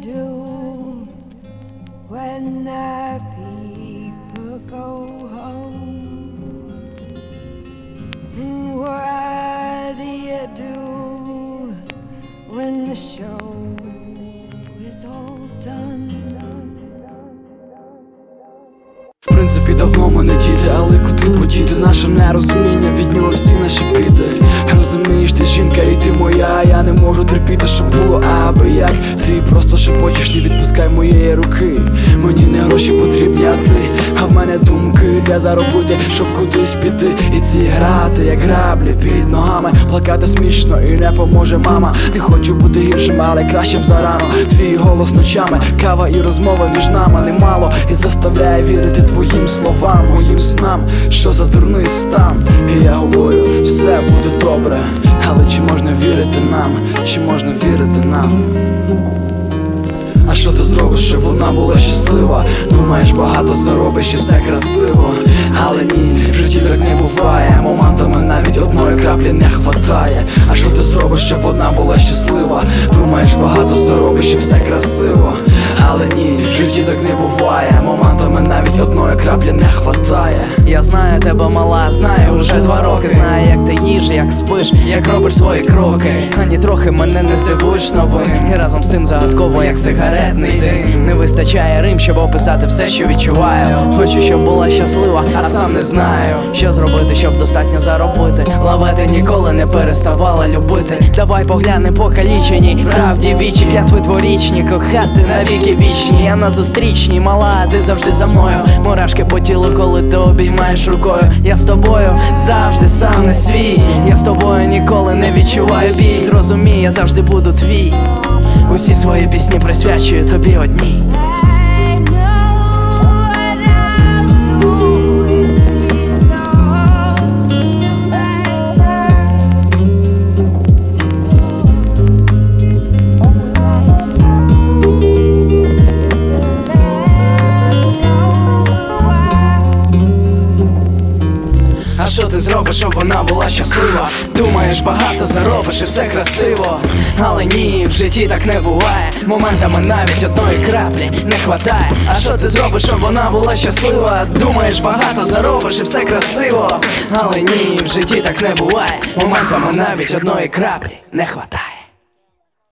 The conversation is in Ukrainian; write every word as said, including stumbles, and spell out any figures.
do when the people go home? And what do you do when the show is all done? В принципі, давно ми не діти, але куди подіти наше нерозуміння, від нього всі наші піди. Розумієш, ти жінка і ти моя, я не можу терпіти, щоб було аби як. Ти просто шепочеш, не відпускай моєї руки. Мені не гроші потрібні, а ти, а в мене думки, де заробити, щоб кудись піти. І ці грати, як граблі під ногами, плакати смішно і не поможе мама. Не хочу бути гіршим, але краще б зарано. Твій голос ночами, кава і розмова між нами немало, і заставляє вірити твоїм словам, моїм снам. Що за дурний стан? І я говорю, все буде добре. Але чи можна вірити нам? Чи можна вірити нам? А що ти зробиш, щоб вона була щаслива? Думаєш, багато заробиш і все красиво. Але ні, в житті так не буває. Моментами навіть одної краплі не хватає. А що ти зробиш, щоб вона була щаслива? Думаєш, багато заробиш і все красиво. Але ні, в житті так не буває. Моментами навіть одної краплі не хватає. Я знаю тебе, мала, знаю уже два роки. Знаю, як ти їш, як спиш, як робиш свої кроки. Ані трохи мене не здивуєш новим. І разом з тим загадково, як сигаретний дим. Не вистачає рим, щоб описати все, що відчуваю. Хочу, щоб була щаслива, а сам не знаю, що зробити, щоб достатньо заробити. Лавети ніколи не переставала любити. Давай погляне покалічені правді вічі, клятви дворічні, кохати навіки вічні. Я на зустрічній, мала, ти завжди за мною. Мурашки по тілу, коли ти обіймаєш рукою. Я з тобою завжди сам не свій. Я з тобою ніколи не відчуваю бій. Зрозумій, я завжди буду твій. Усі свої пісні присвячую тобі одній. А що ти зробиш, щоб вона була щаслива? Думаєш, багато заробиш і все красиво. Але ні, в житті так не буває. Моментами навіть одної краплі не хватає. А що ти зробиш, щоб вона була щаслива? Думаєш, багато заробиш і все красиво. Але ні, в житті так не буває. Моментами навіть одної краплі не хватає.